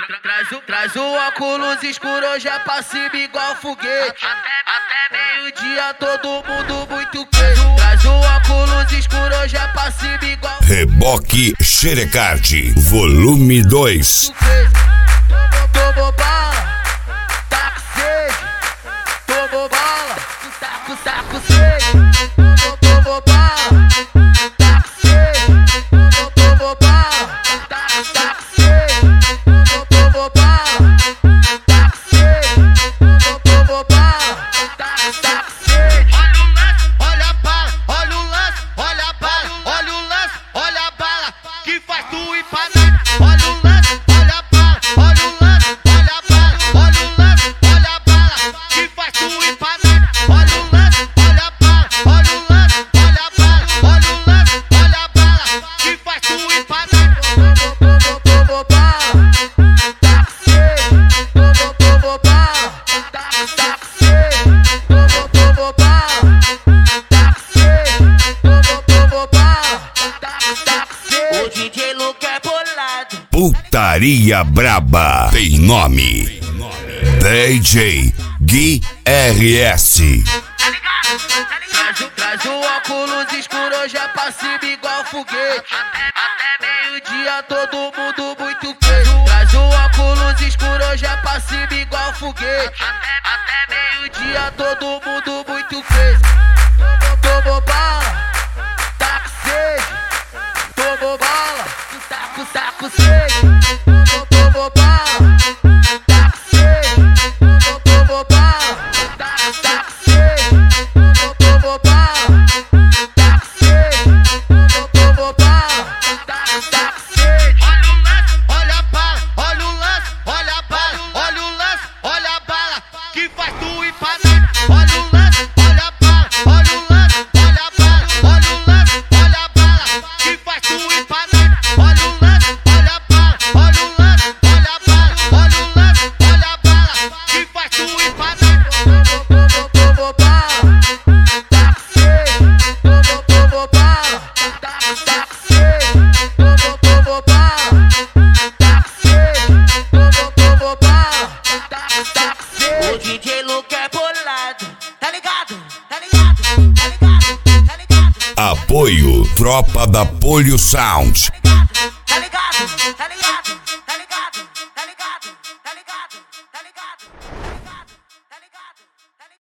Traz o óculos escuro, hoje é pra cima igual foguete. Até meio-dia todo mundo muito queijo. Traz o óculos escuro, hoje é pra cima igual Reboque Xerecard, volume 2. Tomou bala, tá com sede. Tomou bala, tá com sede. Tomou bala, tá com sede. Tomou bala, tá com sede. Tomou bala, tá com sede. Tomou bala, tá com sede. Olha a bala, olha o lance, olha a bala, olha o lance, olha a bala que faz tu ir pra nada. Olha o lance, olha a bala, olha o lance, olha a bala, olha o lance, olha a bala que faz tu ir pra nada. Olha o lance, olha a bala, olha o lance, olha a bala, olha o lance, olha a bala que faz tu ir pra nada. Tomou bala, tá com sede. Tomou bala, tá com sede. Tomou bala, tá com sede. Tomou bala, tá com sede. O DJ Luca é bolado. Putaria Braba tem nome: DJ Gui RS. Traz o óculos escuro, hoje é pra cima igual foguete. Até meio-dia todo mundo muito queijo. Traz o óculos escuro, hoje é pra cima igual foguete. Até meio-dia todo mundo muito queijo. Tomou bala, tá com sede. Tomou bala, tá com sede. Tomou bala, tá com sede. Tomou bala, tá com sede. Tomou bala, tá com sede. Tomou bala, tá com sede. Olha o lance, olha a bala, olha o lance, olha a bala, olha o lance, olha a bala que faz tu ir pra nada. Olha o lance, olha a bala, olha o lance, olha a bala, olha o lance, olha a bala que faz tu ir pra nada. Olha o lance, olha a bala, olha o lance, olha a bala, olha o lance, olha a bala que faz tu ir pra nada. Tomou bala, tá com sede. Tomou bala, tá com sede. Tomou bala, tá com sede. Tomou bala, tá com sede. O DJ Luca é bolado. Tá ligado? Tá ligado? Tá ligado? Tá ligado? Apoio Tropa da Polio Sound. Tá ligado? Tá ligado?